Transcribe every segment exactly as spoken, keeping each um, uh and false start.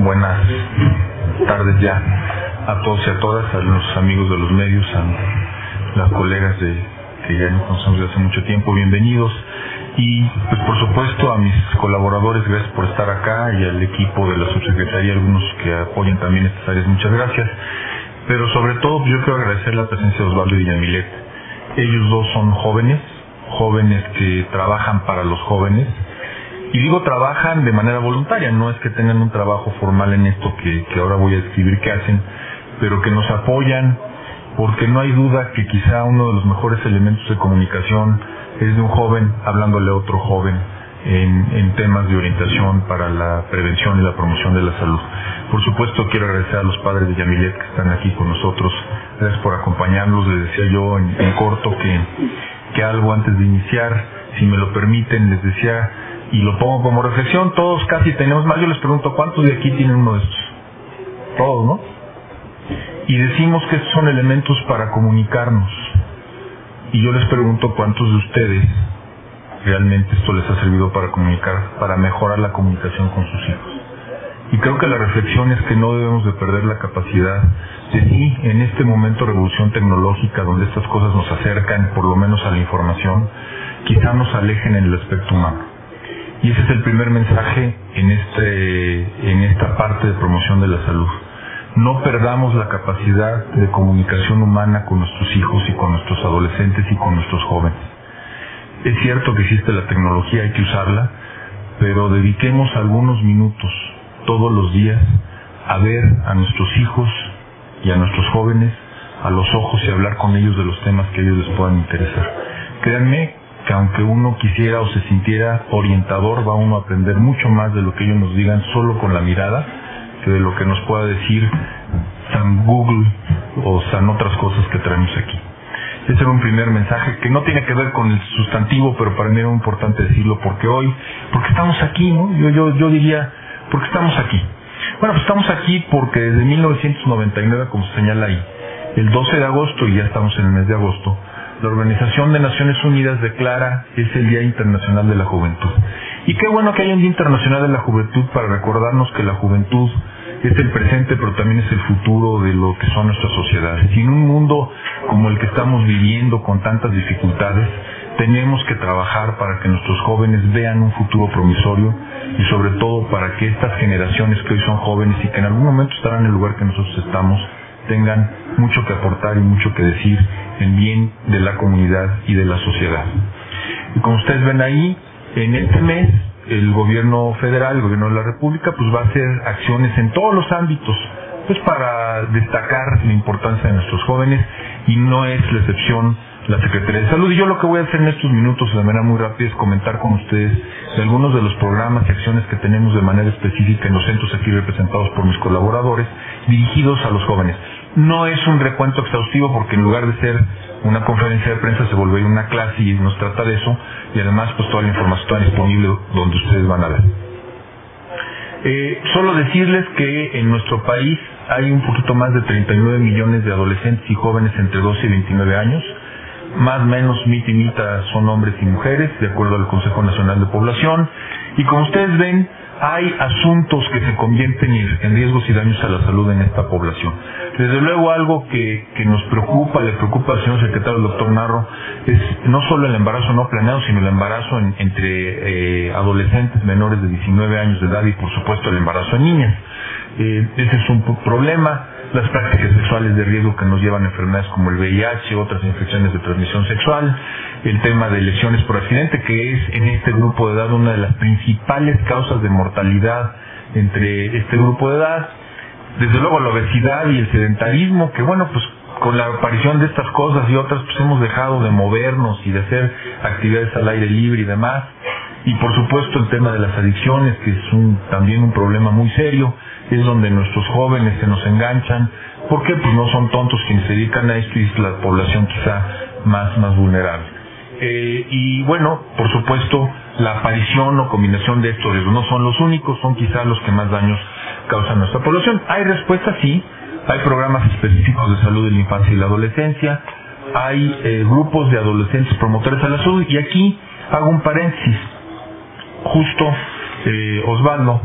buenas tardes ya a todos y a todas, a los amigos de los medios, a las colegas de, que ya nos conocemos desde hace mucho tiempo, bienvenidos. Y pues por supuesto a mis colaboradores, gracias por estar acá, y al equipo de la subsecretaría, algunos que apoyan también estas áreas, muchas gracias. Pero sobre todo yo quiero agradecer la presencia de Osvaldo y Yamilet. Ellos dos son jóvenes, jóvenes que trabajan para los jóvenes. Y digo trabajan de manera voluntaria, no es que tengan un trabajo formal en esto que, que ahora voy a describir que hacen, pero que nos apoyan, porque no hay duda que quizá uno de los mejores elementos de comunicación es de un joven hablándole a otro joven en, en temas de orientación para la prevención y la promoción de la salud. Por supuesto quiero agradecer a los padres de Yamilet que están aquí con nosotros, gracias por acompañarnos. Les decía yo en, en corto que, que algo antes de iniciar, si me lo permiten, les decía, y lo pongo como reflexión, todos casi tenemos más. Yo les pregunto, ¿cuántos de aquí tienen uno de estos? Todos, ¿no? Y decimos que estos son elementos para comunicarnos. Y yo les pregunto, ¿cuántos de ustedes realmente esto les ha servido para comunicar, para mejorar la comunicación con sus hijos? Y creo que la reflexión es que no debemos de perder la capacidad de sí, en este momento de revolución tecnológica, donde estas cosas nos acercan, por lo menos a la información, quizá nos alejen en el aspecto humano. Y ese es el primer mensaje en, este, en esta parte de promoción de la salud. No perdamos la capacidad de comunicación humana con nuestros hijos y con nuestros adolescentes y con nuestros jóvenes. Es cierto que existe la tecnología, hay que usarla, pero dediquemos algunos minutos todos los días a ver a nuestros hijos y a nuestros jóvenes a los ojos y hablar con ellos de los temas que a ellos les puedan interesar. Créanme que aunque uno quisiera o se sintiera orientador, va uno a aprender mucho más de lo que ellos nos digan solo con la mirada, que de lo que nos pueda decir San Google o San otras cosas que traemos aquí. Ese era un primer mensaje que no tiene que ver con el sustantivo, pero para mí era muy importante decirlo porque hoy, porque estamos aquí, ¿no? Yo, yo, yo diría, porque estamos aquí. Bueno, pues estamos aquí porque desde mil novecientos noventa y nueve, como se señala ahí, el doce de agosto, y ya estamos en el mes de agosto, la Organización de Naciones Unidas declara que es el Día Internacional de la Juventud. Y qué bueno que haya un Día Internacional de la Juventud para recordarnos que la juventud es el presente, pero también es el futuro de lo que son nuestras sociedades. Y en un mundo como el que estamos viviendo, con tantas dificultades, tenemos que trabajar para que nuestros jóvenes vean un futuro promisorio, y sobre todo para que estas generaciones que hoy son jóvenes y que en algún momento estarán en el lugar que nosotros estamos, tengan mucho que aportar y mucho que decir en bien de la comunidad y de la sociedad. Y como ustedes ven ahí, en este mes el gobierno federal, el gobierno de la República, pues va a hacer acciones en todos los ámbitos, pues para destacar la importancia de nuestros jóvenes, y no es la excepción la Secretaría de Salud. Y yo lo que voy a hacer en estos minutos de manera muy rápida es comentar con ustedes de algunos de los programas y acciones que tenemos de manera específica en los centros aquí representados por mis colaboradores, dirigidos a los jóvenes. No es un recuento exhaustivo porque en lugar de ser una conferencia de prensa se volvería una clase y nos trata de eso, y además pues toda la información está disponible donde ustedes van a ver. Eh, solo decirles que en nuestro país hay un poquito más de treinta y nueve millones de adolescentes y jóvenes entre doce y veintinueve años, más o menos mitad y mitad son hombres y mujeres, de acuerdo al Consejo Nacional de Población, y como ustedes ven, hay asuntos que se convierten en riesgos y daños a la salud en esta población. Desde luego algo que, que nos preocupa, le preocupa al señor secretario, el doctor Narro, es no solo el embarazo no planeado, sino el embarazo en, entre eh, adolescentes menores de diecinueve años de edad, y por supuesto el embarazo en niñas. Eh, ese es un problema. Las prácticas sexuales de riesgo que nos llevan a enfermedades como el V I H, otras infecciones de transmisión sexual, el tema de lesiones por accidente, que es en este grupo de edad una de las principales causas de mortalidad entre este grupo de edad. Desde luego la obesidad y el sedentarismo, que bueno, pues con la aparición de estas cosas y otras, pues hemos dejado de movernos y de hacer actividades al aire libre y demás. Y por supuesto el tema de las adicciones, que es un, también un problema muy serio, es donde nuestros jóvenes se nos enganchan, porque pues no son tontos quienes se dedican a esto, y es la población quizá más, más vulnerable. Eh, y bueno, por supuesto, la aparición o combinación de estos riesgos no son los únicos, son quizá los que más daños causan a nuestra población. Hay respuestas, sí, hay programas específicos de salud de la infancia y la adolescencia, hay eh, grupos de adolescentes promotores a la salud, y aquí hago un paréntesis. Justo eh, Osvaldo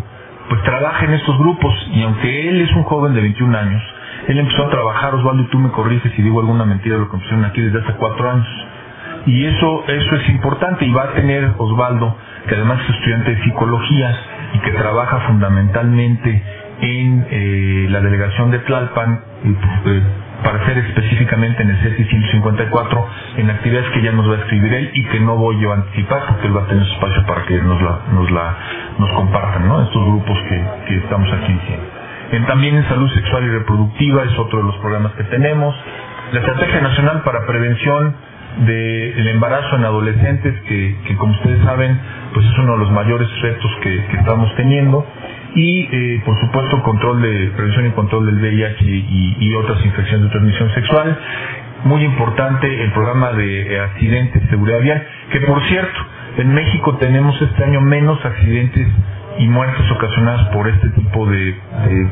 pues trabaja en estos grupos, y aunque él es un joven de veintiún años, él empezó a trabajar, Osvaldo, y tú me corriges si digo alguna mentira de lo que pusieron aquí, desde hace cuatro años. Y eso, eso es importante, y va a tener Osvaldo, que además es estudiante de psicología y que trabaja fundamentalmente en eh, la delegación de Tlalpan, eh, para ser específicamente en el C E T I ciento cincuenta y cuatro, en actividades que ya nos va a escribir él y que no voy yo a anticipar, porque él va a tener su espacio para que nos la, nos la nos compartan, ¿no? Estos grupos que, que estamos aquí diciendo. En, también en salud sexual y reproductiva es otro de los programas que tenemos. La Estrategia Nacional para Prevención del Embarazo en Adolescentes, que, que como ustedes saben, pues es uno de los mayores retos que, que estamos teniendo. Y eh, por supuesto control de prevención y control del V I H y, y otras infecciones de transmisión sexual. Muy importante el programa de eh, accidentes de seguridad vial, que por cierto, en México tenemos este año menos accidentes y muertes ocasionadas por este tipo de, de,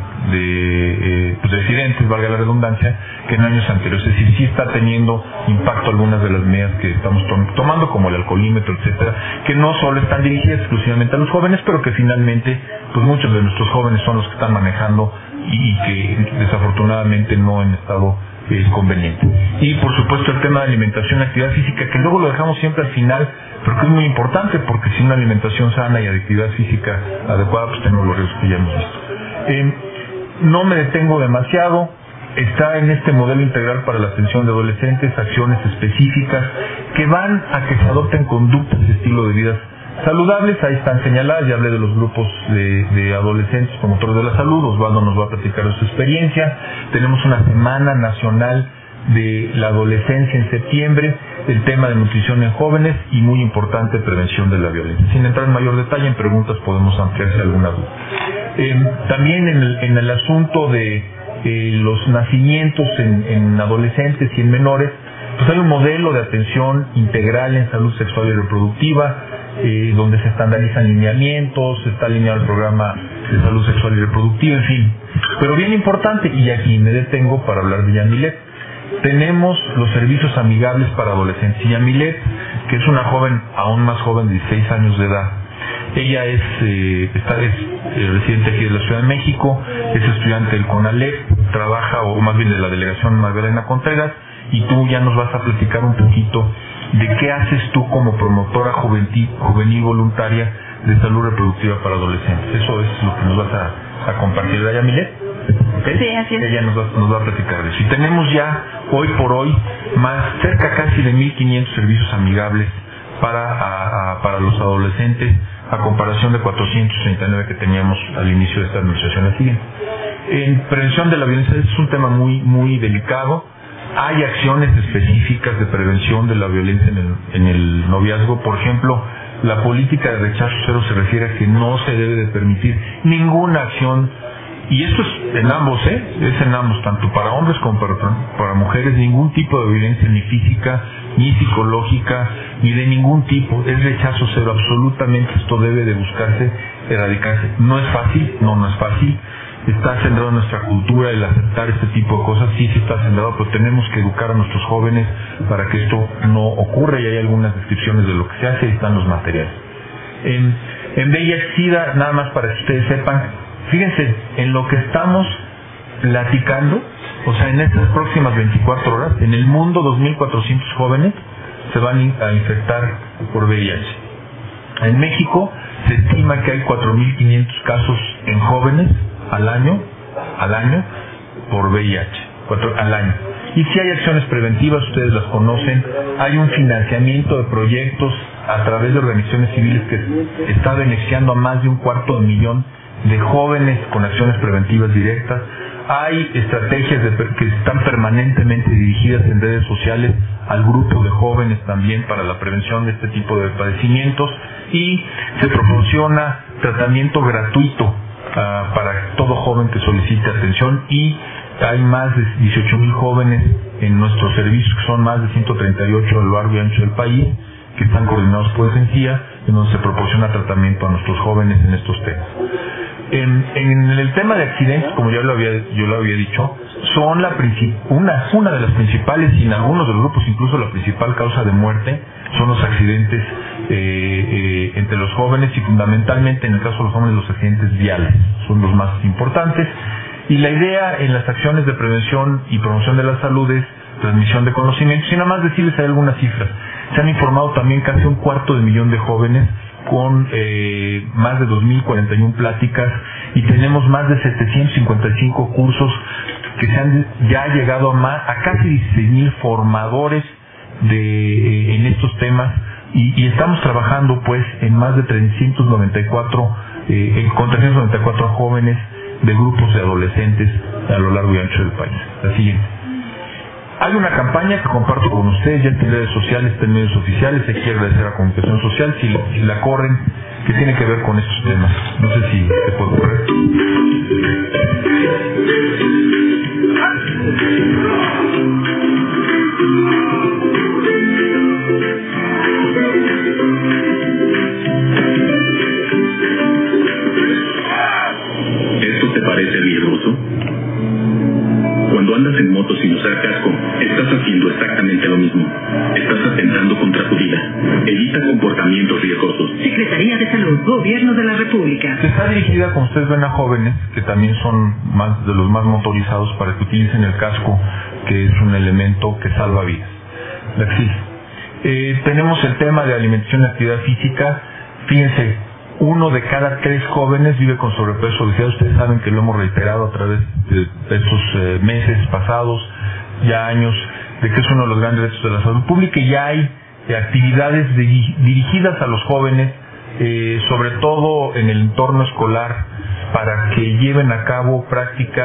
de, eh, pues de accidentes, valga la redundancia, que en años anteriores. Es decir, sí está teniendo impacto algunas de las medidas que estamos tom tomando, como el alcoholímetro, etcétera, que no solo están dirigidas exclusivamente a los jóvenes, pero que finalmente, pues muchos de nuestros jóvenes son los que están manejando y que desafortunadamente no en estado eh, conveniente. Y por supuesto el tema de alimentación y actividad física, que luego lo dejamos siempre al final, pero que es muy importante, porque sin una alimentación sana y actividad física adecuada, pues tenemos los riesgos que ya hemos visto. Eh, no me detengo demasiado. Está en este modelo integral para la atención de adolescentes acciones específicas que van a que se adopten conductas y estilo de vida saludables. Ahí están señaladas. Ya hablé de los grupos de, de adolescentes promotores de la salud. Osvaldo nos va a platicar de su experiencia. Tenemos una semana nacional de la adolescencia en septiembre, el tema de nutrición en jóvenes y, muy importante, prevención de la violencia. Sin entrar en mayor detalle, en preguntas podemos ampliar si alguna duda. Eh, también en el, en el asunto de eh, los nacimientos en, en adolescentes y en menores, pues hay un modelo de atención integral en salud sexual y reproductiva, eh, donde se estandarizan lineamientos, se está alineado el programa de salud sexual y reproductiva, en fin. Pero bien importante, y aquí me detengo para hablar de Yamilet, tenemos los servicios amigables para adolescentes. Yamilet, que es una joven, aún más joven, de dieciséis años de edad. Ella es, eh, está, es eh, residente aquí de la Ciudad de México, es estudiante del CONALEP, trabaja, o más bien de la delegación Magdalena Contreras, y tú ya nos vas a platicar un poquito de qué haces tú como promotora juvenil, juvenil voluntaria de salud reproductiva para adolescentes. Eso es lo que nos vas a, a compartir, ¿verdad, Yamilet? ¿Okay? Sí, así es. Ella nos va, nos va a platicar de eso. Y tenemos ya, hoy por hoy, más cerca casi de mil quinientos servicios amigables para, a, a, para los adolescentes, a comparación de cuatrocientos treinta y nueve que teníamos al inicio de esta administración. La siguiente. En prevención de la violencia es un tema muy, muy delicado. Hay acciones específicas de prevención de la violencia en el, en el noviazgo. Por ejemplo, la política de rechazo cero se refiere a que no se debe de permitir ninguna acción. Y esto es en ambos, ¿eh? Es en ambos, tanto para hombres como para, para mujeres, ningún tipo de violencia, ni física, ni psicológica, ni de ningún tipo. Es rechazo cero, absolutamente. Esto debe de buscarse, erradicarse. No es fácil, no, no es fácil. Está centrado en nuestra cultura el aceptar este tipo de cosas, sí, sí está centrado, pero tenemos que educar a nuestros jóvenes para que esto no ocurra, y hay algunas descripciones de lo que se hace y están los materiales. En, en V I H SIDA, nada más para que ustedes sepan, fíjense, en lo que estamos platicando, o sea, en estas próximas veinticuatro horas, en el mundo dos mil cuatrocientos jóvenes se van a infectar por V I H. En México se estima que hay cuatro mil quinientos casos en jóvenes al año, al año, por V I H, cuatro, al año. Y si hay acciones preventivas, ustedes las conocen, hay un financiamiento de proyectos a través de organizaciones civiles que está beneficiando a más de un cuarto de millón de jóvenes con acciones preventivas directas. Hay estrategias de, que están permanentemente dirigidas en redes sociales al grupo de jóvenes también para la prevención de este tipo de padecimientos, y se proporciona tratamiento gratuito Uh, para todo joven que solicite atención, y hay más de dieciocho mil jóvenes en nuestros servicios, que son más de ciento treinta y ocho a lo largo y ancho del país, que están coordinados por Esencia, en donde se proporciona tratamiento a nuestros jóvenes en estos temas. En, en el tema de accidentes, como ya lo había, yo lo había dicho, son la una, una de las principales, y en algunos de los grupos incluso la principal causa de muerte son los accidentes eh, entre los jóvenes y fundamentalmente en el caso de los jóvenes los accidentes viales son los más importantes. Y la idea en las acciones de prevención y promoción de la salud es transmisión de conocimientos. Y nada más decirles hay algunas cifras. Se han informado también casi un cuarto de millón de jóvenes con eh, más de dos mil cuarenta y una pláticas y tenemos más de setecientos cincuenta y cinco cursos que se han ya llegado a, más, a casi dieciséis mil formadores de, eh, en estos temas y, y estamos trabajando pues en más de trescientos noventa y cuatro eh, con trescientos noventa y cuatro jóvenes de grupos de adolescentes a lo largo y ancho del país. La siguiente. Hay una campaña que comparto con ustedes ya en redes sociales, en medios oficiales. Se quiere agradecer a Comunicación Social si, si la corren, que tiene que ver con estos temas. No sé si te puedo correr. ¿Esto te parece riesgoso? Cuando andas en moto sin usar casco, estás haciendo exactamente lo mismo. Estás atentando contra tu vida. Evita comportamientos riesgosos. Secretaría de Salud, Gobierno de la República. Está dirigida, como ustedes ven, a jóvenes que también son más de los más motorizados para que utilicen el casco, que es un elemento que salva vidas. La que sigue. Eh, tenemos el tema de alimentación y actividad física. Fíjense, uno de cada tres jóvenes vive con sobrepeso o obesidad. Ustedes saben que lo hemos reiterado a través de estos eh, meses pasados, ya años, de que es uno de los grandes retos de la salud pública y ya hay eh, actividades de, dirigidas a los jóvenes, eh, sobre todo en el entorno escolar, para que lleven a cabo prácticas,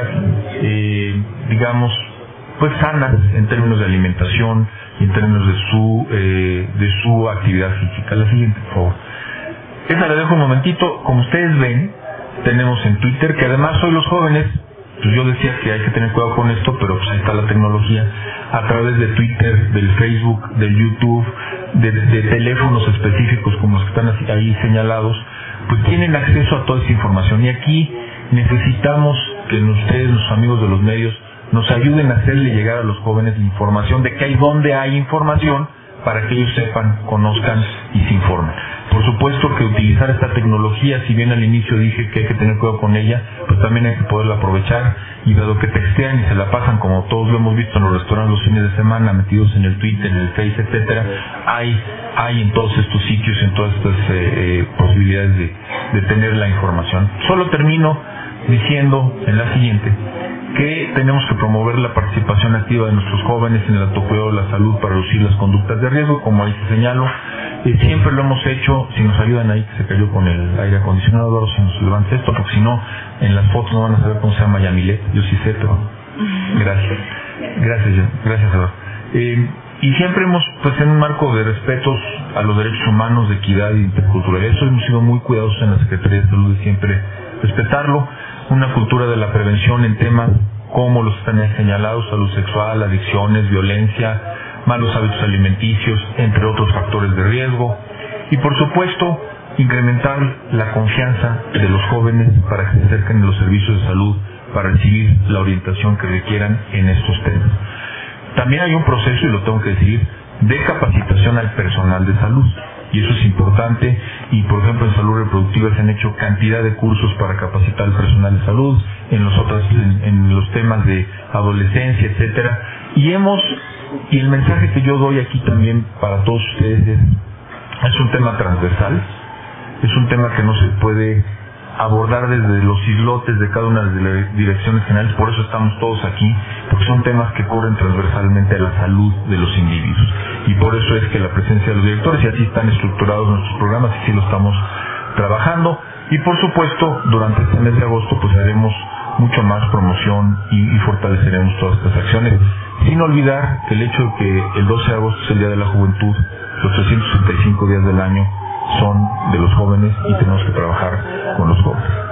eh, digamos, pues sanas en términos de alimentación y en términos de su, eh, de su actividad física. La siguiente, por favor. Esa la dejo un momentito. Como ustedes ven, tenemos en Twitter, que además hoy los jóvenes, pues yo decía que hay que tener cuidado con esto, pero pues ahí está la tecnología, a través de Twitter, del Facebook, del YouTube, de, de teléfonos específicos como los que están así, ahí señalados, pues tienen acceso a toda esa información. Y aquí necesitamos que ustedes, los amigos de los medios, nos ayuden a hacerle llegar a los jóvenes la información de que hay donde hay información para que ellos sepan, conozcan y se informen. Por supuesto que utilizar esta tecnología, si bien al inicio dije que hay que tener cuidado con ella, pues también hay que poderla aprovechar, y dado que textean y se la pasan, como todos lo hemos visto en los restaurantes los fines de semana, metidos en el Twitter, en el Face, etcétera, hay hay en todos estos sitios, en todas estas eh, eh, posibilidades de, de tener la información. Solo termino diciendo en la siguiente que tenemos que promover la participación activa de nuestros jóvenes en el autocuidado de la salud para reducir las conductas de riesgo, como ahí se señaló. Eh, siempre lo hemos hecho. Si nos ayudan ahí, que se cayó con el aire acondicionado, o si nos levanta esto, porque si no, en las fotos no van a saber cómo se llama Yamilet. Yo sí sé, pero gracias. Gracias, gracias, Eduardo. Eh, y siempre hemos, pues en un marco de respetos a los derechos humanos, de equidad y interculturalidad, eso hemos sido muy cuidadosos en la Secretaría de Salud de siempre respetarlo. Una cultura de la prevención en temas como los que están señalados: salud sexual, adicciones, violencia, malos hábitos alimenticios, entre otros factores de riesgo. Y por supuesto, incrementar la confianza de los jóvenes para que se acerquen a los servicios de salud para recibir la orientación que requieran en estos temas. También hay un proceso, y lo tengo que decir, de capacitación al personal de salud. Y eso es importante, y por ejemplo en salud reproductiva se han hecho cantidad de cursos para capacitar al personal de salud, en los otros, en, en los temas de adolescencia, etcétera. Y hemos, y el mensaje que yo doy aquí también para todos ustedes es, es un tema transversal, es un tema que no se puede abordar desde los islotes de cada una de las direcciones generales, por eso estamos todos aquí, porque son temas que corren transversalmente a la salud de los individuos, y por eso es que la presencia de los directores, y así están estructurados nuestros programas, y así lo estamos trabajando. Y por supuesto, durante este mes de agosto pues haremos mucho más promoción y, y fortaleceremos todas estas acciones, sin olvidar que el hecho de que el doce de agosto es el Día de la Juventud, los trescientos sesenta y cinco días del año son de los jóvenes y tenemos que trabajar con los jóvenes.